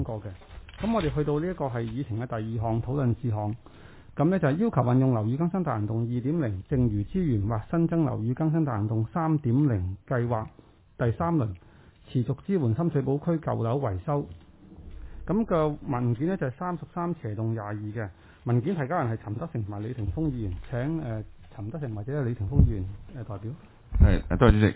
過嘅。咁我哋去到呢一個係議程嘅第二項討論事項，咁呢就係要求運用樓宇更新大行動2.0剩餘資源或新增樓宇更新大行動3.0計劃第3輪持續支援深水埗區舊樓維修。咁個文件呢就係33/22嘅文件提交人係陳德成同埋李霆鋒議員。請陳德成或者李霆鋒議員代表。 係，多謝主席。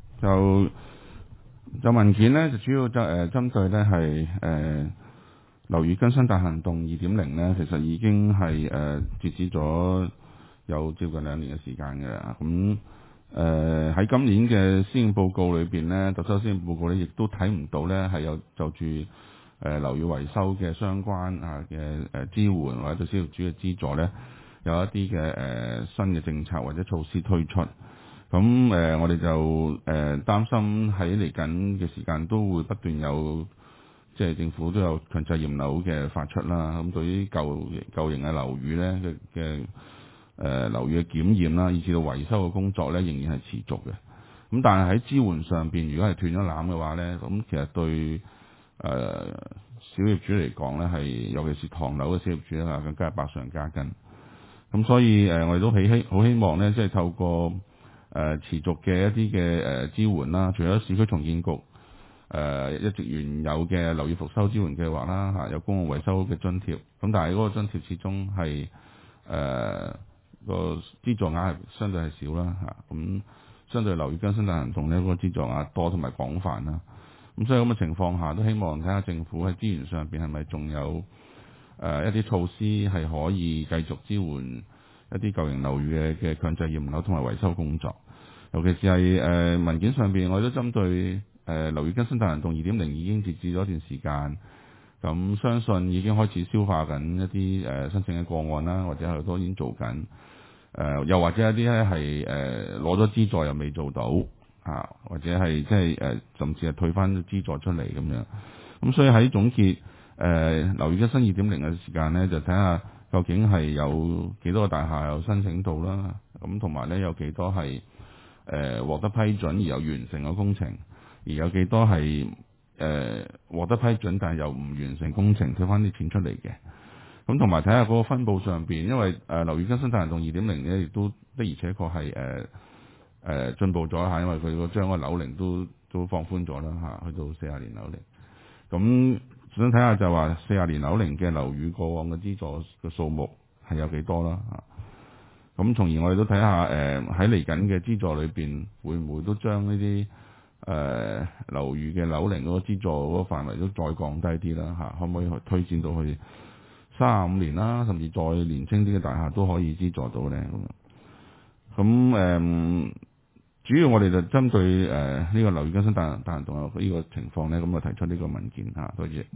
就文件呢，就主要針對呢係樓宇更新大行動2.0呢，其實已經係截止咗有接近2年嘅時間嘅啦。咁喺今年嘅施政報告裏邊呢，特首施政報告呢亦都睇唔到呢係有就住樓宇維修嘅相關嘅支援或者對小業主嘅資助呢，有一啲嘅新嘅政策或者措施推出。咁我哋就擔心喺嚟緊嘅時間都會不斷有，即係政府都有強制驗樓嘅發出啦。咁對於舊型嘅樓宇呢嘅樓宇嘅檢驗啦，以至到維修嘅工作呢，仍然係持續嘅。咁但係喺支援上邊，如果係斷咗纜嘅話呢，咁其實對小業主嚟講呢，係尤其是唐樓嘅小業主呢，更加係百上加斤。咁所以我哋都好希望呢，即係透過持續嘅一啲嘅支援啦，除咗市區重建局一直原有嘅樓宇復修支援計劃啦，嚇有公共維修嘅津貼，咁但係嗰個津貼始終係個資助額係相對係少啦，嚇咁相對樓宇更新大行動呢，嗰個資助額多同埋廣泛啦。咁所以咁嘅情況下，都希望睇下政府喺資源上邊係咪仲有一啲措施係可以繼續支援一啲舊型樓宇嘅強制驗樓同埋維修工作，尤其是係文件上邊，我哋都針對樓宇更新大行動2.0已經截止咗一段時間，咁相信已經開始消化緊一啲申請嘅個案啦，或者係都已經做緊，又或者一啲咧係攞咗資助又未做到或者係即係甚至係退翻資助出嚟咁樣，咁所以喺總結樓宇更新2.0嘅時間呢，就睇下究竟係有幾多個大廈有申請到啦，咁同埋呢有幾多係獲得批准而有完成嘅工程，而有幾多係獲得批准但係又唔完成工程退翻啲錢出嚟嘅，咁同埋睇下嗰個分佈上邊，因為樓宇更新大行動2.0呢亦都的而且確係進步咗嚇，因為佢個將個樓齡都放寬咗啦嚇，去到40年樓齡。咁想睇下就話40年樓齡嘅樓宇過往嘅資助嘅數目係有幾多啦嚇。咁從而我哋都睇下喺嚟緊嘅資助裏邊會唔會都將呢啲樓宇嘅樓齡嗰個資助嗰個範圍都再降低啲啦嚇，可唔可以推薦到去35年啦，甚至再年輕啲嘅大廈都可以資助到咧咁。主要我哋就針對呢個樓宇更新大行動呢個情況呢，咁就提出呢個文件嚇，多謝。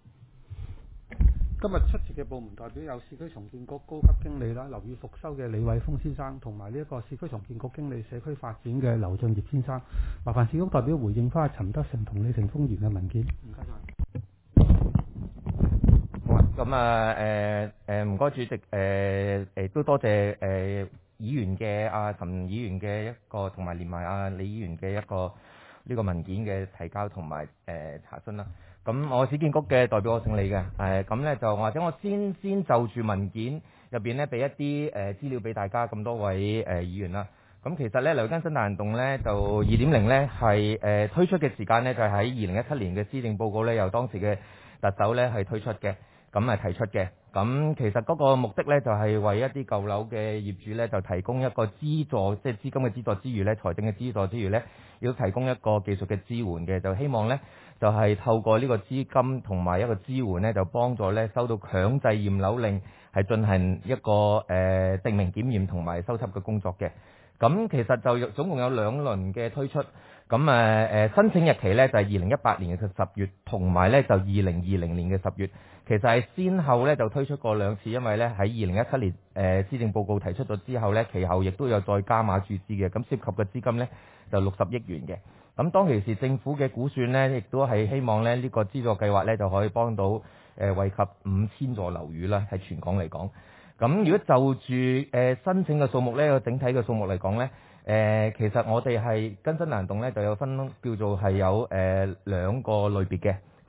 今日出席嘅部門代表有市區重建局高級經理啦，樓宇復修嘅李偉峰先生，同埋呢一個市區重建局經理社區發展嘅劉俊業先生。麻煩市局代表回應翻陳德成同李霆鋒議員嘅文件。唔該晒。 好啊，咁唔該主席，都多謝議員嘅陳議員嘅一個，同埋連埋李議員嘅一個呢個文件嘅提交同埋查詢啦。咁我市建局嘅代表我姓李嘅，咁咧就或者我先就住文件入邊咧俾一啲資料俾大家咁多位議員啦。咁其實咧樓宇更新大行動咧就2.0咧係推出嘅時間咧就係喺2017年嘅施政報告咧由當時嘅特首咧係推出嘅。咁提出嘅，咁其實嗰個目的咧就係為一啲舊樓嘅業主咧就提供一個資助，即係資金嘅資助之餘咧，財政嘅資助之餘咧，亦都提供一個技術嘅支援嘅，就希望咧就係透過呢個資金同埋一個支援咧，就幫助咧收到強制驗樓令係進行一個定名檢驗同埋修葺嘅工作嘅。咁其實就總共有2輪嘅推出，咁申請日期咧就係2018年嘅10月，同埋咧就2020年嘅10月。其實係先後咧就推出過2次，因為咧喺2017年施政報告提出咗之後咧，其後亦都有再加碼注資嘅，咁涉及嘅資金咧就60億元嘅。咁當其時政府嘅估算咧，亦都係希望咧呢個資助計劃咧就可以幫到惠及5000座樓宇啦，喺全港嚟講。咁如果就住申請嘅數目咧，個整體嘅數目嚟講咧，其實我哋係更新大行動咧就有分叫做係有2個類別嘅。咁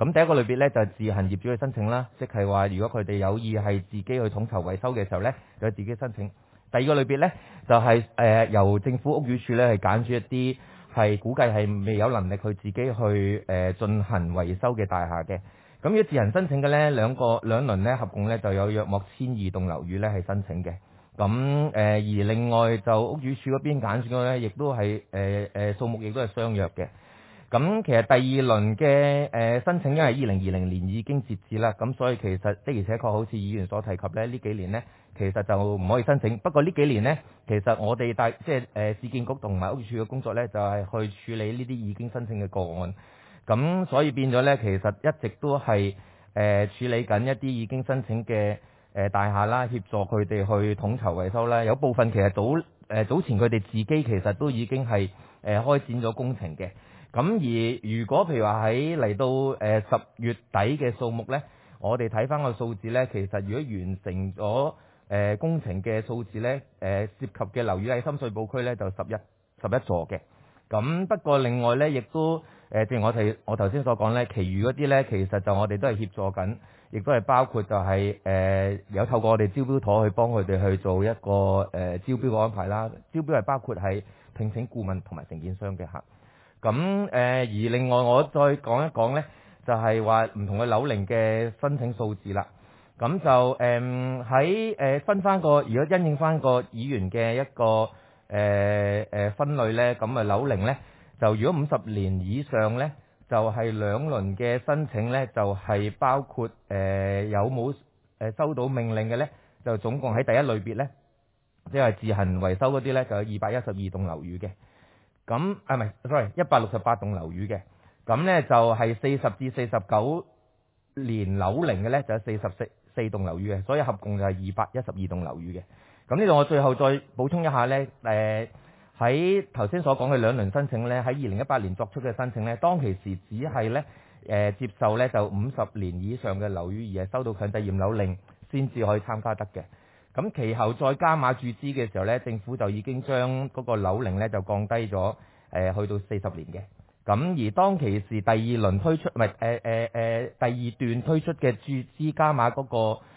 咁第一個類別咧就係自行業主去申請啦，即係話如果佢哋有意係自己去統籌維修嘅時候咧，就自己申請。第二個類別咧就係由政府屋宇署咧係揀選一啲係估計係未有能力去自己去進行維修嘅大廈嘅。咁要自行申請嘅咧兩輪咧合共咧就有約莫1200棟樓宇咧係申請嘅。咁而另外就屋宇署嗰邊揀選嘅咧，亦都係數目亦都係相若嘅。咁其實第二輪嘅申請，因為2020年已經截止啦，咁所以其實的而且確好似議員所提及咧，呢幾年呢其實就唔可以申請。不過呢幾年呢，其實我哋即係市建局同埋屋宇署嘅工作呢，就係去處理呢啲已經申請嘅個案。咁所以變咗呢，其實一直都係處理緊一啲已經申請嘅大廈啦，協助佢哋去統籌維修啦。有部分其實早前佢哋自己其實都已經係開展咗工程嘅。咁而如果譬如話喺嚟到10月底嘅數目呢，我哋睇翻個數字呢，其實如果完成咗工程嘅數字呢，涉及嘅樓宇喺深水埗區呢，就11座嘅。咁不過另外呢，亦都正如我頭先所講呢，其餘嗰啲呢，其實就我哋都係協助緊，亦都係包括就係有透過我哋招標妥去幫佢哋去做一個招標嘅安排啦。招標係包括係聘請顧問同埋承建商嘅客。咁而另外我再講一講呢，就係話唔同嘅樓齡嘅申請數字啦。咁就喺分翻個，如果因應翻個議員嘅一個分類呢，咁啊樓齡呢，就如果50年以上呢，就係兩輪嘅申請呢，就係包括有冇收到命令嘅呢，就總共喺第一類別呢，即係自行維修嗰啲呢，就有212棟樓宇嘅。咁唔係 168棟樓宇嘅。咁呢就係40至49年樓齡嘅呢，就有44棟樓宇嘅，所以合共就係212棟樓宇嘅。咁呢度我最後再補充一下呢，喺頭先所講嘅兩輪申請呢，喺2018年作出嘅申請呢，當其時只係呢接受呢就50年以上嘅樓宇而係收到強制驗樓令先至可以參加得嘅。咁其後再加碼注資嘅時候呢，政府就已經將嗰個樓齡呢就降低咗，去到40年嘅。咁而當其時第二輪推出，唔係第二段推出嘅注資加碼嗰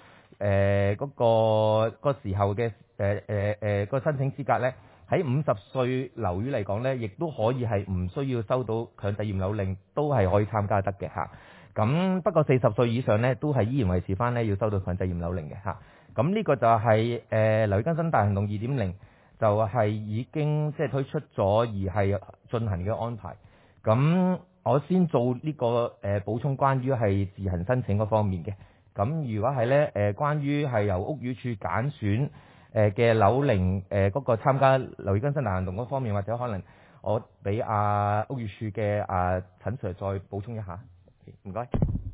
個時候嘅個申請資格呢，喺50歲樓宇嚟講呢，亦都可以係唔需要收到強制驗樓令，都係可以參加得嘅嚇。咁不過40歲以上呢，都係依然維持翻呢要收到強制驗樓令嘅嚇。咁呢個就係樓宇更新大行動2.0，就係已經即係推出咗而係進行嘅安排。咁我先做呢個補充，關於係自行申請嗰方面嘅。咁如果係呢關於係由屋宇署揀選嘅樓齡嗰個參加樓宇更新大行動嗰方面，或者可能我俾屋宇署嘅陳 Sir 再補充一下。唔該。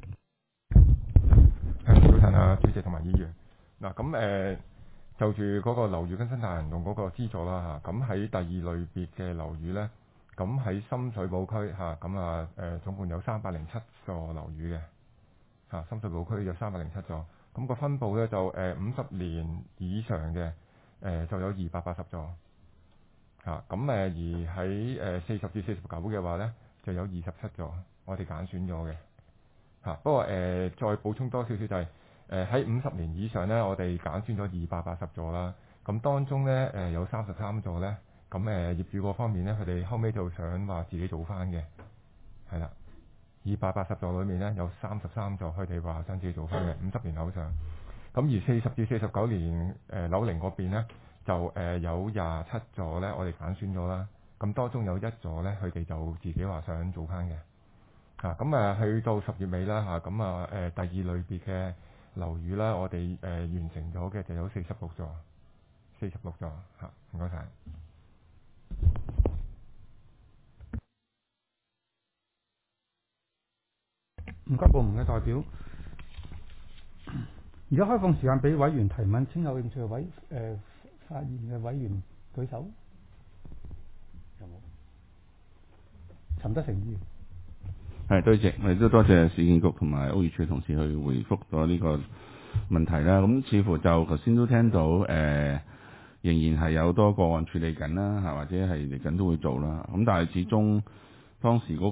早晨啊，主席同埋議員。嗱咁就住嗰個樓宇更新大行動嗰個資助啦嚇，咁喺第二類別嘅樓宇呢，咁喺深水埗區嚇，咁總共有307座樓宇嘅嚇，深水埗區有307座，咁個分佈呢，就50年以上嘅就有280座嚇，咁而喺40至49嘅話呢，就有27座，我哋揀選咗嘅嚇。不過再補充多少少就係喺50年以上呢，我哋揀選咗280座啦。咁當中呢，有33座呢，咁業主嗰方面呢，佢哋後尾就想話自己做翻嘅，係啦。280座裏面呢，有33座佢哋話想自己做翻嘅50年樓上。咁而40至49年樓齡嗰邊呢，就有27座呢，我哋揀選咗啦。咁當中有1座呢，佢哋就自己話想做翻嘅。咁去到10月尾啦嚇，咁第二類別嘅樓宇啦，我哋完成咗嘅就有46座嚇，唔該晒。 唔該部門嘅代表。而家開放時間俾委員提問，請有興趣嘅發言嘅委員舉手。有冇？陳德成議員。 係，多謝，我哋都多謝市建局同埋屋宇署同事去回覆咗呢個問題啦。咁似乎就頭先都聽到仍然係有多個案處理緊啦，或者係嚟緊都會做啦。咁但係始終當時嗰個目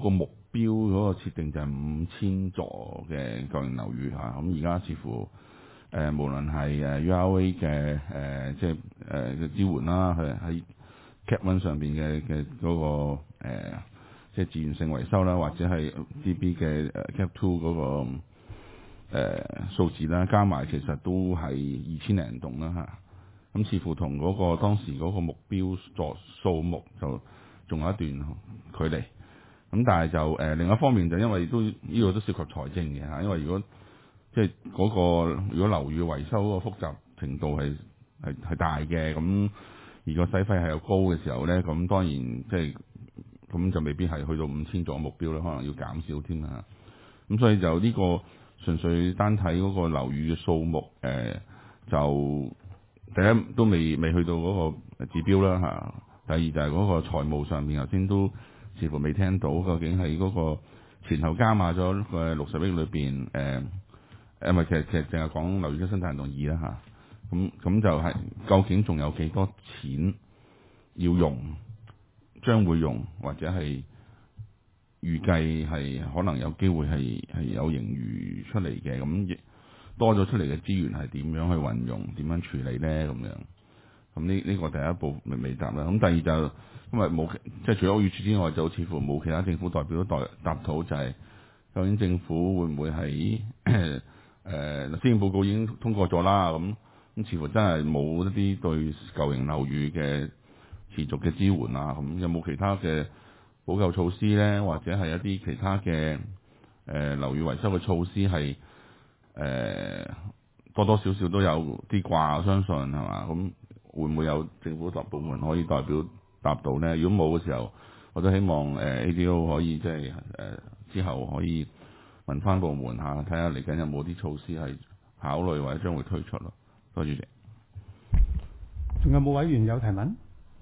標嗰個設定就係5000座嘅舊型樓宇嚇，咁而家似乎無論係URA 嘅即係嘅支援啦，喺 Cap 1上邊嘅嗰個即係自願性維修啦，或者係 DB 嘅Cap 2嗰個數字啦，加埋其實都係2000零棟啦嚇，咁似乎同嗰個當時嗰個目標座數目就仲有一段距離。咁但係就另一方面就因為都呢個都涉及財政嘅嚇，因為如果即係嗰個如果樓宇維修嗰個複雜程度係大嘅，咁而個使費係又高嘅時候咧，咁當然即係咁就未必係去到5000座目標咧，可能要減少添啦。咁所以就呢個純粹單睇嗰個樓宇嘅數目，就第一都未去到嗰個指標啦嚇。第二就係嗰個財務上面頭先都似乎未聽到，究竟係嗰個前後加碼咗嘅60億裏邊，唔係其實淨係講樓宇更新大行動2啦嚇。咁就係究竟仲有幾多錢要用，將會用或者係預計係可能有機會係有盈餘出嚟嘅，咁亦多咗出嚟嘅資源係點樣去運用，點樣處理咧咁樣。咁呢個第一步未答啦。咁第二就因為冇即係除咗屋宇署之外，就似乎冇其他政府代表都答到，就係究竟政府會唔會喺施政報告已經通過咗啦，咁似乎真係冇一啲對舊型樓宇嘅持續嘅支援啊，咁有冇其他嘅補救措施咧，或者係一啲其他嘅樓宇維修嘅措施係多多少少都有啲掛，我相信係嘛？咁會唔會有政府部門可以代表答到咧？如果冇嘅時候，我都希望ADO 可以即係之後可以問翻部門下，睇下嚟緊有冇啲措施係考慮或者將會推出咯。多謝主席。 仲有冇委員有提問？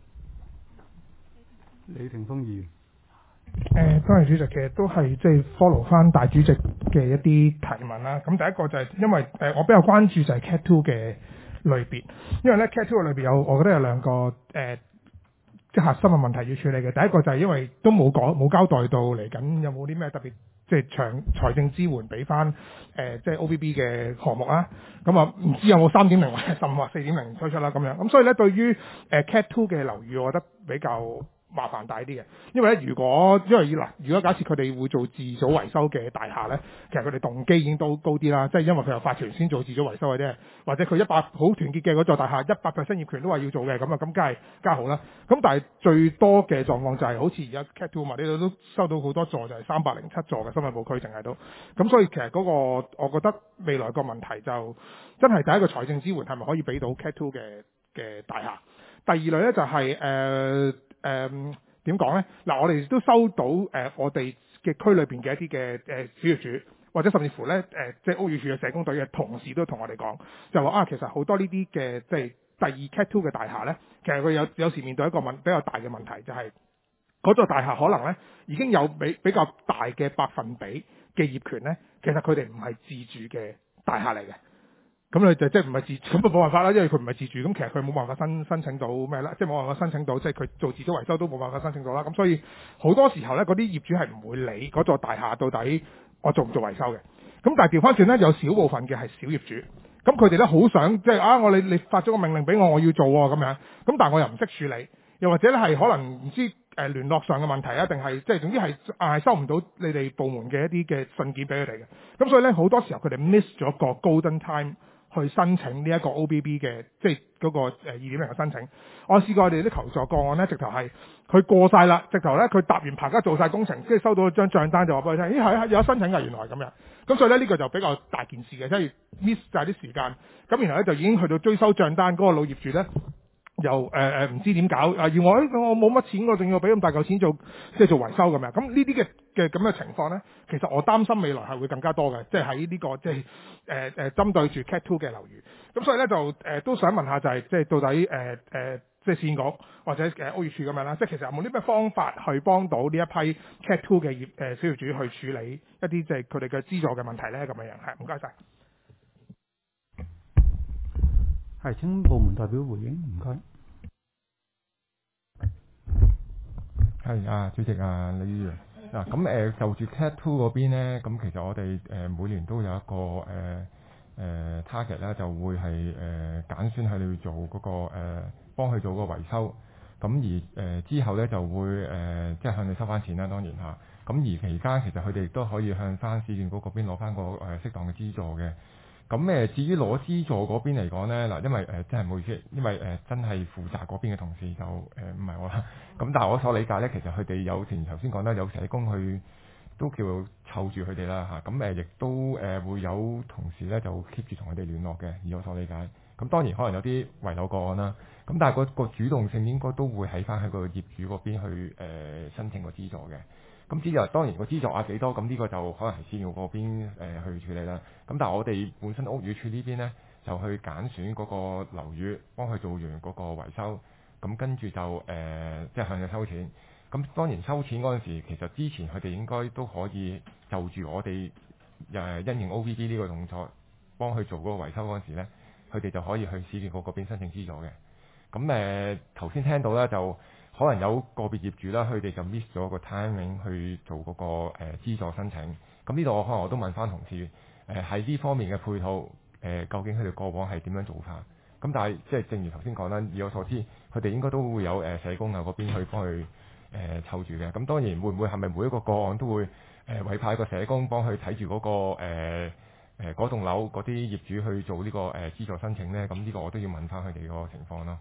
李霆鋒議員。 多謝主席，其實都係即係 follow 翻大主席嘅一啲提問啦。咁第一個就係因為我比較關注就係 Cat 2嘅類別，因為咧 Cat 2嘅裏邊我覺得有兩個即係核心嘅問題要處理嘅。第一個就係因為都冇交代到嚟緊有冇啲咩特別即係財政支援俾翻即係 OBB 嘅項目啦。咁啊唔知有冇 3.0 或者甚或 4.0 推出啦咁樣。咁所以咧對於Cat 2嘅樓宇，我覺得比較麻煩大啲嘅，因為咧如果假設佢哋會做自組維修嘅大廈咧，其實佢哋動機已經都高啲啦，即係因為佢有法團先做自組維修嘅啫，或者佢好團結嘅嗰座大廈100% 業權都話要做嘅，咁梗係加好啦。咁但係最多嘅狀況就係好似而家 Cat 2嘛，呢度都收到好多座就係307座嘅深水埗區淨係都，咁所以其實嗰個我覺得未來個問題就真係第一個財政支援係咪可以俾到 Cat 2嘅大廈？第二類咧就係點講咧？嗱，我哋都收到我哋嘅區裏邊嘅一啲嘅小業主，或者甚至乎咧即係屋宇署嘅社工隊嘅同事都同我哋講，就話其實好多呢啲嘅即係第二 Cat 2嘅大廈咧，其實佢有時面對一個比較大嘅問題，就係嗰座大廈可能咧已經有比較大嘅百分比嘅業權咧，其實佢哋唔係自住嘅大廈嚟嘅。咁你就即係唔係自住，咁冇辦法啦，因為佢唔係自住，咁其實佢冇辦法申請到咩啦，即係冇辦法申請到，即係佢做自組維修都冇辦法申請到啦。咁所以好多時候咧，嗰啲業主係唔會理嗰座大廈到底我做唔做維修嘅。咁但係調翻轉咧，有少部分嘅係小業主，咁佢哋咧好想即係你發咗個命令俾我要做喎咁樣，咁但係我又唔識處理，又或者咧係可能唔知聯絡上嘅問題啊，定係即係總之係收唔到你哋部門嘅一啲嘅信件俾佢哋嘅。咁所以咧好多時候佢哋 miss 咗個 golden time。去申請呢一個 OBB 嘅即係嗰個2.0嘅申請，我試過我哋啲求助個案咧，直頭係佢過晒啦，直頭咧佢搭完棚家做晒工程，跟住收到張帳單就話俾佢聽，咦係有申請㗎，原來咁樣，咁所以咧呢個就比較大件事嘅，即係 miss 晒啲時間，咁然後咧就已經去到追收帳單嗰個老業主咧。又唔知點搞而我冇乜錢，我仲要俾咁大嚿錢做維修咁樣，咁呢啲嘅咁嘅情況咧，其實我擔心未來係會更加多嘅，即係喺呢個即係針對住 Cat 2嘅樓宇，咁所以咧就都想問下就係即係到底即係市建局或者屋宇署咁樣啦，即係其實有冇啲咩方法去幫到呢一批 Cat 2嘅小業主去處理一啲即係佢哋嘅資助嘅問題咧咁樣係，唔該晒。 係請部門代表回應，唔該。 係主席李議員。 嗱，咁就住 Cat 2嗰邊咧，咁其實我哋每年都有一個target 啦，就會係揀選喺度做嗰個幫佢做個維修，咁而之後咧就會即係向你收翻錢啦，當然嚇。咁而期間其實佢哋亦都可以向翻市建局嗰邊攞翻個適當嘅資助嘅。咁至於攞資助嗰邊嚟講咧，嗱，因為真係唔好意思，因為真係負責嗰邊嘅同事就唔係我啦。咁但係我所理解咧，其實佢哋有前頭先講得有社工去都叫湊住佢哋啦嚇。咁亦都會有同事咧就 keep 住同佢哋聯絡嘅，以我所理解。咁當然可能有啲遺漏個案啦。咁但係個主動性應該都會喺翻喺個業主嗰邊去申請個資助嘅。咁至於當然個資助額幾多，咁呢個就可能係市建局嗰邊去處理啦。咁但係我哋本身屋宇署呢邊呢，就去揀選嗰個樓宇，幫佢做完嗰個維修，咁跟住就即係向佢收錢。咁當然收錢嗰陣時，其實之前佢哋應該都可以就住我哋因應 OVD 呢個動作，幫佢做嗰個維修嗰陣時呢，佢哋就可以去市建局嗰邊申請資助嘅。咁頭先聽到咧就。可能有個別業主啦，佢哋就 miss 咗個 timing 去做嗰個資助申請。咁呢度可能我都問翻同事，喺呢方面嘅配套，究竟佢哋過往係點樣做法？咁但係即係正如頭先講啦，以我所知，佢哋應該都會有社工啊嗰邊去幫佢湊住嘅。咁當然會唔會係咪每一個個案都會委派一個社工幫佢睇住嗰個嗰棟樓嗰啲業主去做呢個資助申請咧？咁呢個我都要問翻佢哋個情況咯。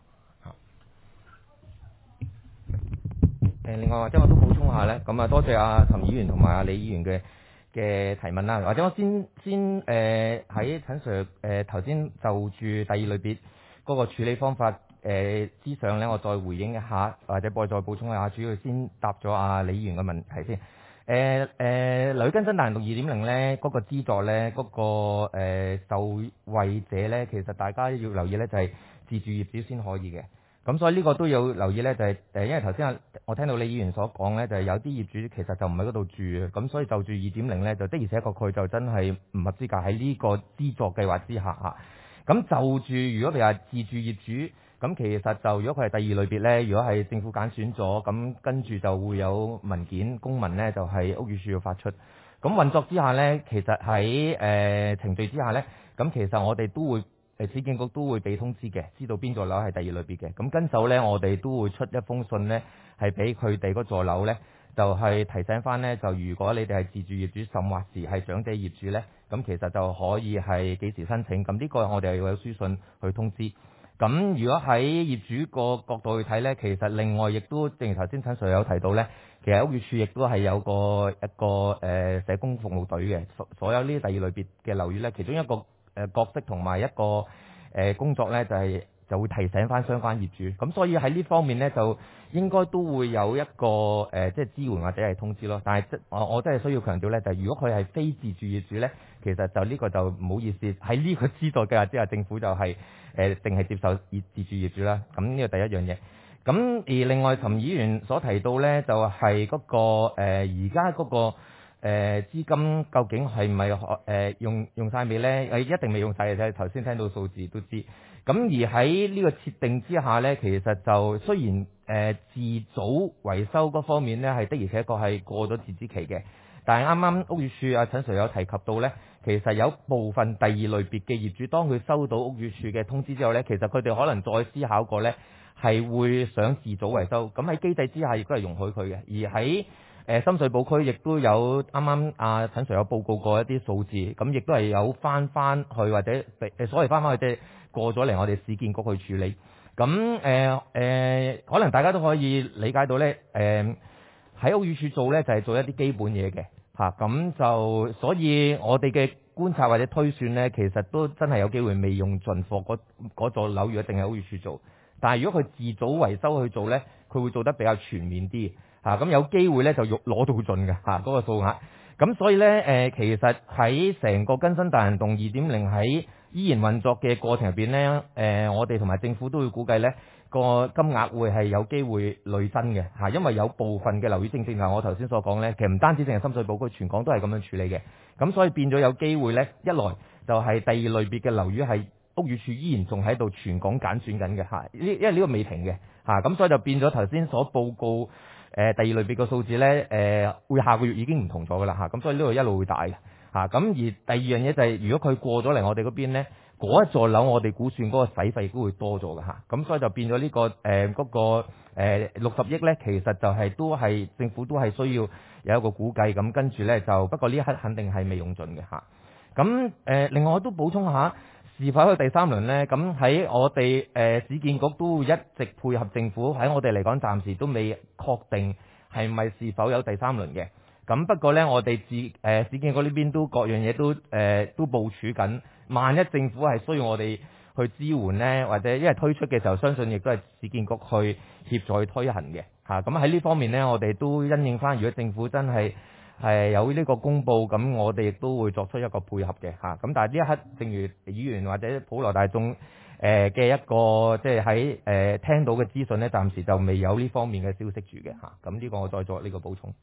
另外或者我都補充下咧，咁多謝阿陳議員同埋阿李議員嘅提問啦。或者我先喺陳 Sir 頭先就住第二類別嗰個處理方法之上咧，我再回應一下，或者再補充一下，主要先答咗阿李議員嘅問題先。樓宇更新大行動 2.0 咧，嗰個資助咧，嗰個受惠者咧，其實大家要留意咧，就係自住業主先可以嘅。咁所以呢個都要留意咧，就係因為頭先我聽到李議員所講咧，就係有啲業主其實就唔喺嗰度住嘅，咁所以就住 2.0 咧，就的而且確佢就真係唔合資格喺呢個資助計劃之下嚇。咁就住如果譬如話自住業主，咁其實就如果佢係第二類別咧，如果係政府揀選咗，咁跟住就會有文件公文咧，就係屋宇署要發出。咁運作之下咧，其實喺程序之下咧，咁其實我哋都會。市建局都會俾通知嘅，知道邊座樓係第二類別嘅。咁跟手呢，我哋都會出一封信呢，係俾佢哋嗰座樓呢，就係提醒翻呢，就如果你哋係自住業主，甚或是係長者業主呢，咁其實就可以係幾時申請。咁呢個我哋要有書信去通知。咁如果喺業主個角度去睇呢，其實另外亦都正如頭先陳 Sir 有提到呢，其實屋宇署亦都係有一個社工服務隊嘅，所有呢啲第二類別嘅樓宇呢，其中一個角色同埋一個工作呢，就會提醒翻相關業主，咁所以喺呢方面呢，就應該都會有一個即係支援或者係通知咯。但係我真係需要強調呢，就係如果佢係非自住業主呢，其實就呢個就唔好意思，喺呢個資助計劃之下，政府就係淨係接受自住業主啦。咁呢個第一樣嘢。咁而另外陳議員所提到呢，就係嗰個而家嗰個。資金究竟係咪用晒未呢？一定未用晒嘅，頭先聽到數字都知。咁而喺呢個設定之下呢，其實就雖然自組維修嗰方面呢係的而且確係過咗截止期嘅，但係啱啱屋宇署阿陳 Sir 有提及到呢，其實有部分第二類別嘅業主，當佢收到屋宇署嘅通知之後呢，其實佢哋可能再思考過呢，係會想自組維修。咁喺機制之下亦都係容許佢嘅，而喺深水埗區亦都有啱啱阿陳 Sir 有報告過一啲數字，咁亦都係有翻去或者所謂翻去即係過咗嚟我哋市建局去處理。咁可能大家都可以理解到咧，喺屋宇署做咧就係做一啲基本嘢嘅嚇，咁就所以我哋嘅觀察或者推算咧，其實都真係有機會未用盡貨嗰座樓，如果淨係屋宇署做，但係如果佢自組維修去做咧，佢會做得比較全面啲。咁有機會咧就攞到盡嘅嗰個數額，咁所以咧其實喺成個更新大行動 2.0 喺依然運作嘅過程入邊咧，我哋同埋政府都會估計咧個金額會係有機會累增嘅因為有部分嘅樓宇正係我頭先所講咧，其實唔單止淨係深水埗區，全港都係咁樣處理嘅，咁所以變咗有機會咧，一來就係第二類別嘅樓宇係屋宇署依然仲喺度全港揀選緊嘅因為呢個未停嘅咁所以就變咗頭先所報告。 第二類別個數字咧會下個月已經唔同咗噶啦嚇，咁所以呢度一路會大嘅嚇。咁而第二樣嘢就係如果佢過咗嚟我哋嗰邊咧，嗰一座樓我哋估算嗰個使費都會多咗嘅嚇，咁所以就變咗呢個嗰個60億咧，其實就係都係政府都係需要有一個估計，咁跟住咧就不過呢一刻肯定係未用盡嘅嚇。咁另外我都補充下。是否有第三輪呢？咁喺我哋市建局都會一直配合政府，喺我哋嚟講暫時都未確定係咪是否有第三輪嘅。咁不過呢，我哋市建局呢邊都各樣嘢都部署緊。萬一政府係需要我哋去支援呢，或者因為推出嘅時候，相信亦都係市建局去協助去推行嘅嚇。咁喺呢方面呢，我哋都因應翻，如果政府真係有呢個公佈，咁我哋亦都會作出一個配合嘅嚇。咁但係呢一刻，正如議員或者普羅大眾嘅一個即係喺聽到嘅資訊呢，暫時就未有呢方面嘅消息住嘅嚇。咁呢個我再作呢個補充。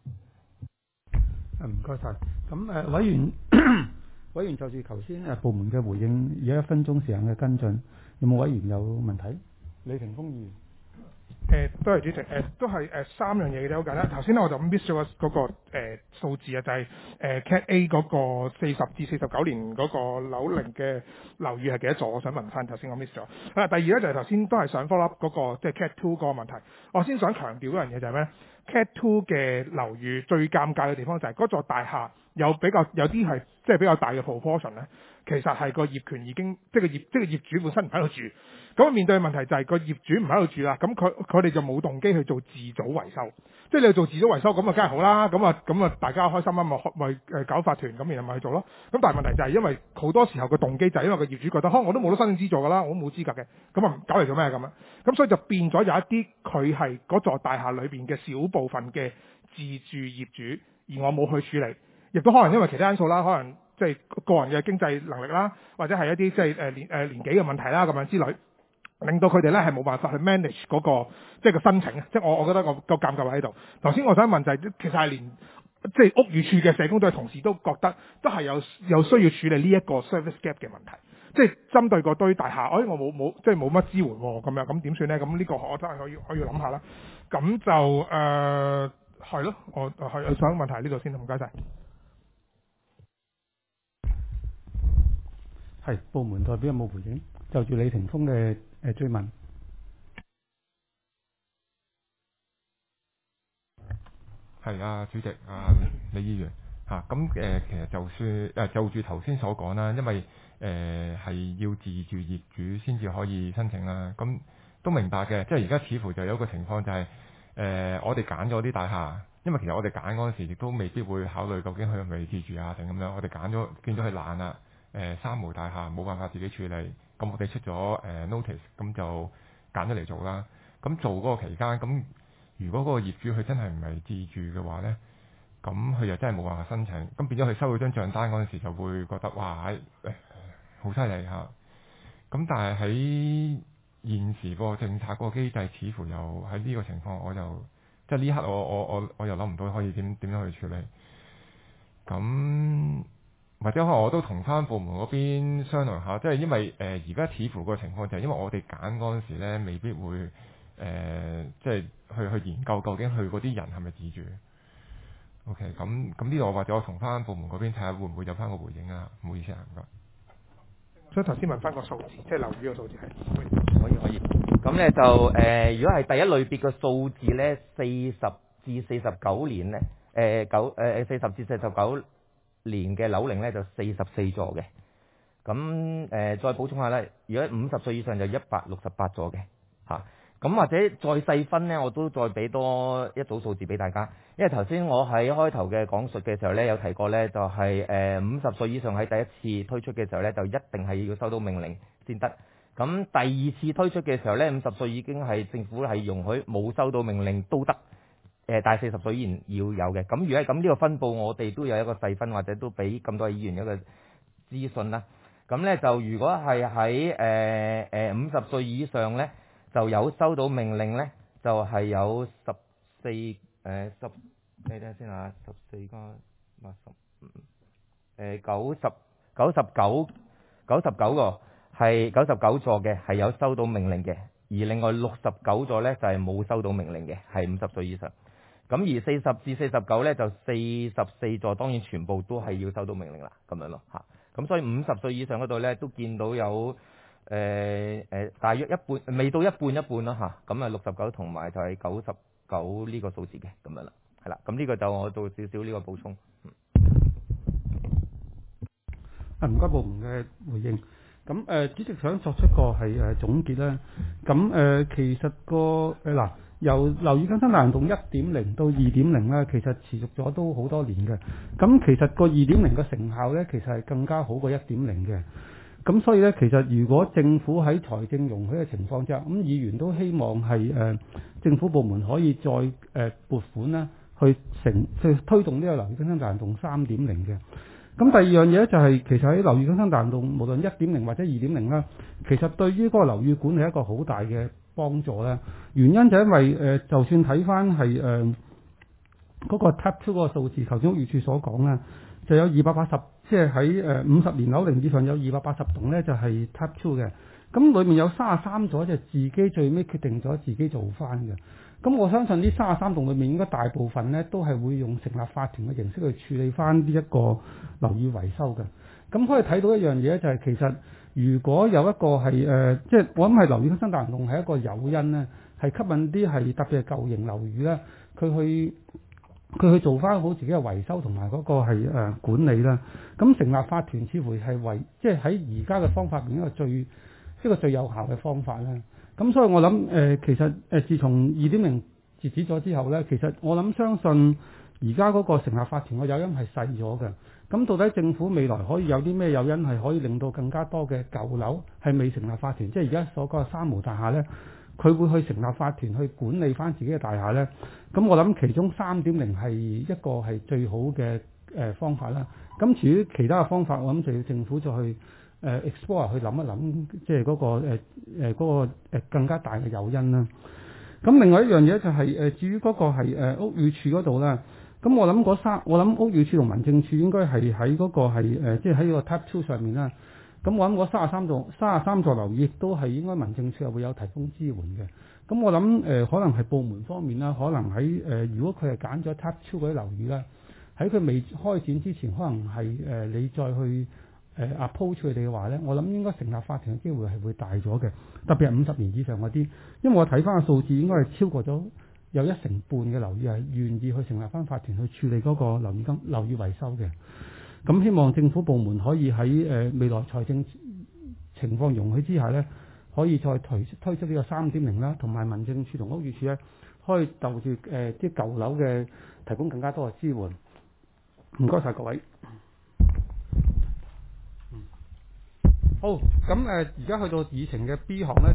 唔該晒。咁委員就住頭先部門嘅回應，而家1分鐘時間嘅跟進，有冇委員有問題？李霆鋒議員。 多謝主席。都係3樣嘢嘅啫，好簡單。頭先咧我就 miss 咗嗰個數字啊，就係Cat A 嗰個40至49年嗰個樓齡嘅樓宇係幾多座？我想問翻，頭先我 miss 咗。第二咧就係頭先都係想 follow up 嗰個即係 Cat 2嗰個問題。我先想強調嗰樣嘢就係咩 ？Cat 2嘅樓宇最尷尬嘅地方就係嗰座大廈有啲係即係比較大嘅 proportion 咧，其實係個業權已經即係個業主本身唔喺度住。咁面對嘅問題就係個業主唔喺度住啦，咁佢哋就冇動機去做自組維修，即係你去做自組維修咁啊，梗係好啦，咁啊大家開心啊，咪搞法團咁，然後咪去做咯。咁但係問題就係因為好多時候個動機就係因為個業主覺得，我都冇得申請資助㗎啦，我都冇資格嘅，咁啊搞嚟做咩咁啊？咁所以就變咗有一啲佢係嗰座大廈裏邊嘅小部分嘅自住業主，而我冇去處理，亦都可能因為其他因素啦，可能即係個人嘅經濟能力啦，或者係一啲即係年紀嘅問題啦咁樣之類。令到佢哋咧係冇辦法去 manage 嗰個即係個申請啊！即係我覺得個尷尬位喺度。頭先我想問就係其實係連即係屋宇署嘅社工隊同事都覺得都係有需要處理呢一個 service gap 嘅問題，即係針對嗰堆大廈，我冇即係冇乜支援喎，咁樣咁點算咧？咁呢個我真係我要諗下啦。咁就係咯，我想問題呢度先，唔該晒。 係部門代表有冇回應？就住李霆鋒嘅追問。 係啊，主席李議員嚇，咁其實就算就住頭先所講啦，因為係要自住業主先至可以申請啦，咁都明白嘅。即係而家似乎就有一個情況就係我哋揀咗啲大廈，因為其實我哋揀嗰陣時亦都未必會考慮究竟佢係咪自住啊定咁樣，我哋揀咗見咗佢爛啦，三無大廈冇辦法自己處理，咁我哋出咗notice，咁就揀咗嚟做啦。咁做嗰個期間，咁如果嗰個業主佢真係唔係自住嘅話呢，咁佢又真係冇辦法申請，咁變咗佢收到張帳單嗰陣時就會覺得哇好犀利嚇。咁但係喺現時個政策個機制，似乎又喺呢個情況，我就即係呢刻我又諗唔到可以點樣去處理。咁或者可能我都同翻部門嗰邊商量下，即係因為而家似乎個情況就係因為我哋揀嗰陣時呢，未必會即係去研究究竟佢嗰啲人係咪自住。OK， 咁呢度或者我同翻部門嗰邊睇下會唔會有翻個回應啊？唔好意思啊，唔該。 所以頭先問翻個數字，即係樓宇個數字係可以。咁咧就如果係第一類別嘅數字咧，40至49年咧，40至49年嘅樓齡咧就44座嘅。咁再補充下咧，如果50歲以上就168座嘅嚇。咁或者再細分咧，我都再俾多一組數字俾大家。因為頭先我喺開頭嘅講述嘅時候咧，有提過咧，就係50歲以上喺第一次推出嘅時候咧，就一定係要收到命令先得。咁第二次推出嘅時候咧，50歲已經係政府係容許冇收到命令都得。但係40歲依然要有嘅。咁如果係咁呢個分佈，我哋都有一個細分，或者都俾咁多位議員一個資訊啦。咁咧就如果係喺50歲以上咧，就有收到命令咧，就係有你睇下先啊，14個99個係99座嘅係有收到命令嘅。 另外69座咧就係冇收到命令嘅，係50歲以上。咁而40至49咧就44座，當然全部都係要收到命令啦，咁樣咯嚇。咁所以50歲以上嗰度咧都見到有大約一半，未到一半啦嚇。咁啊69同埋就係99呢個數字嘅咁樣啦，係啦。咁呢個就我做少少呢個補充。 唔該部門嘅回應。咁主席想作出個係總結咧。咁其實個嗱由樓宇更新大行動1.0到2.0咧，其實持續咗都好多年嘅。咁其實個2.0嘅成效咧，其實係更加好過1.0嘅。咁所以咧，其實如果政府喺財政容許嘅情況之下，咁議員都希望係政府部門可以再撥款啦，去推動呢個樓宇更新大行動3.0嘅。咁第二樣嘢咧就係其實喺樓宇更新大行動，無論1.0或者2.0啦，其實對於嗰個樓宇管理一個好大嘅幫助啦。原因就因為就算睇翻係嗰個 Type 2嗰個數字，頭先屋宇署所講啦，就有280，即係喺50年樓齡以上有280棟咧，就係 Type 2嘅。咁裏面有33座就自己最尾決定咗自己做翻嘅。咁我相信呢33棟裏面應該大部分咧都係會用成立法團嘅形式去處理翻呢一個樓宇維修嘅。咁可以睇到一樣嘢就係其實如果有一個係即係我諗係樓宇更新大行動係一個誘因咧，係吸引啲係特別係舊型樓宇咧，佢去做翻好自己嘅維修同埋嗰個係管理啦。咁成立法團似乎係即係喺而家嘅方法入面一個最有效嘅方法啦。咁所以我諗其實自從2.0截止咗之後咧，其實我諗相信而家嗰個成立法團嘅誘因係細咗嘅。咁到底政府未來可以有啲咩誘因係可以令到更加多嘅舊樓係未成立法團，即係而家所講嘅三無大廈咧，佢會去成立法團去管理翻自己嘅大廈咧？咁我諗其中3.0係一個係最好嘅方法啦。咁至於其他嘅方法，我諗就要政府再去explore 去諗一諗，即係嗰個更加大嘅誘因啦。咁另外一樣嘢就係至於嗰個係屋宇署嗰度啦。咁我諗屋宇署同民政處應該係喺嗰個係即係喺個 Type 2上面啦。咁我諗嗰33座樓宇亦都係應該民政處係會有提供支援嘅。咁我諗可能係部門方面啦，可能喺如果佢係揀咗 Type 2嗰啲樓宇啦，喺佢未開展之前，可能係你再去approach 佢哋嘅話咧，我諗應該成立法團嘅機會係會大咗嘅，特別係50年以上嗰啲，因為我睇翻個數字應該係超過咗有1成半嘅樓宇係願意去成立翻法團去處理嗰個樓宇維修嘅。咁希望政府部門可以喺未來財政情況容許之下咧，可以再推出呢個3.0啦，同埋民政處同屋宇署咧，可以就住啲舊樓嘅提供更加多嘅支援。唔該晒各位。好，咁而家去到議程嘅 B 項咧。